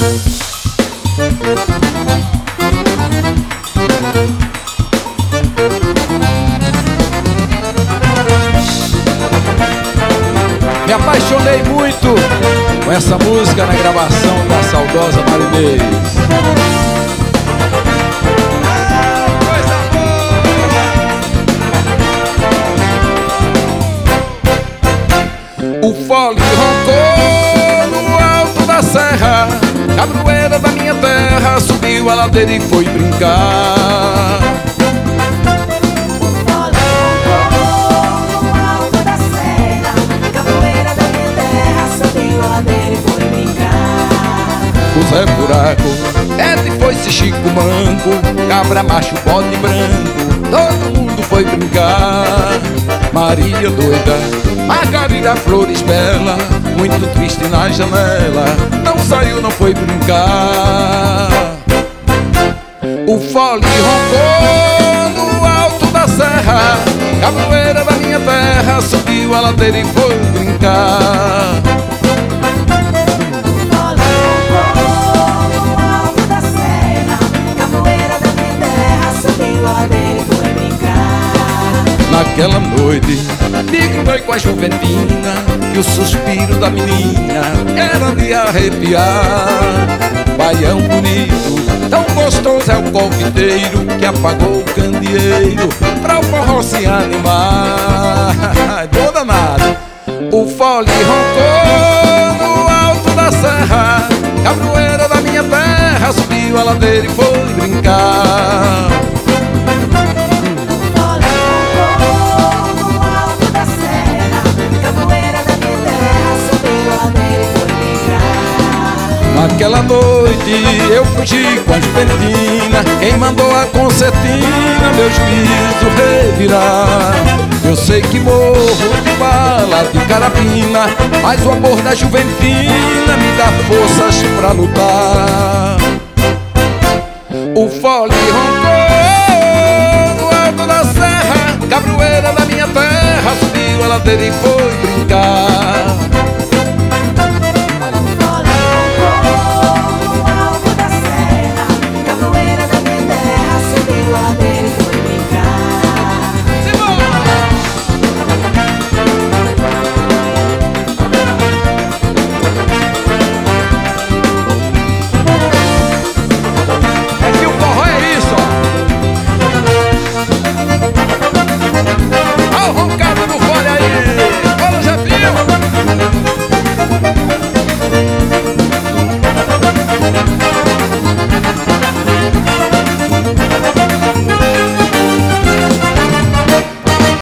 Me apaixonei muito com essa música na gravação da saudosa Marinês. O fole roncou no alto da serra, cabroeira da minha terra subiu a ladeira e foi brincar. O Zé Buraco, Ed foi-se Chico Manco, cabra macho, bode branco, todo mundo foi brincar. Maria doida, Margarida Flores bela, muito triste na janela, não saiu, não foi brincar. O fole roncou no alto da serra, cabroeira da minha terra subiu a ladeira e foi brincar. Naquela noite, me grudei com a juventina, e o suspiro da menina era de arrepiar. Baião bonito, tão gostoso é o coqueteiro, que apagou o candeeiro pra o forró se animar. Tô danado. O fole roncou no alto da serra, cabroeira da minha terra subiu a ladeira e foi brincar. Naquela noite eu fugi com a juventina, quem mandou a concertina, meu juízo revirar. Eu sei que morro de bala, de carabina, mas o amor da juventina me dá forças pra lutar. O fole roncou no alto da serra, cabroeira da minha terra subiu a ladeira e foi brincar.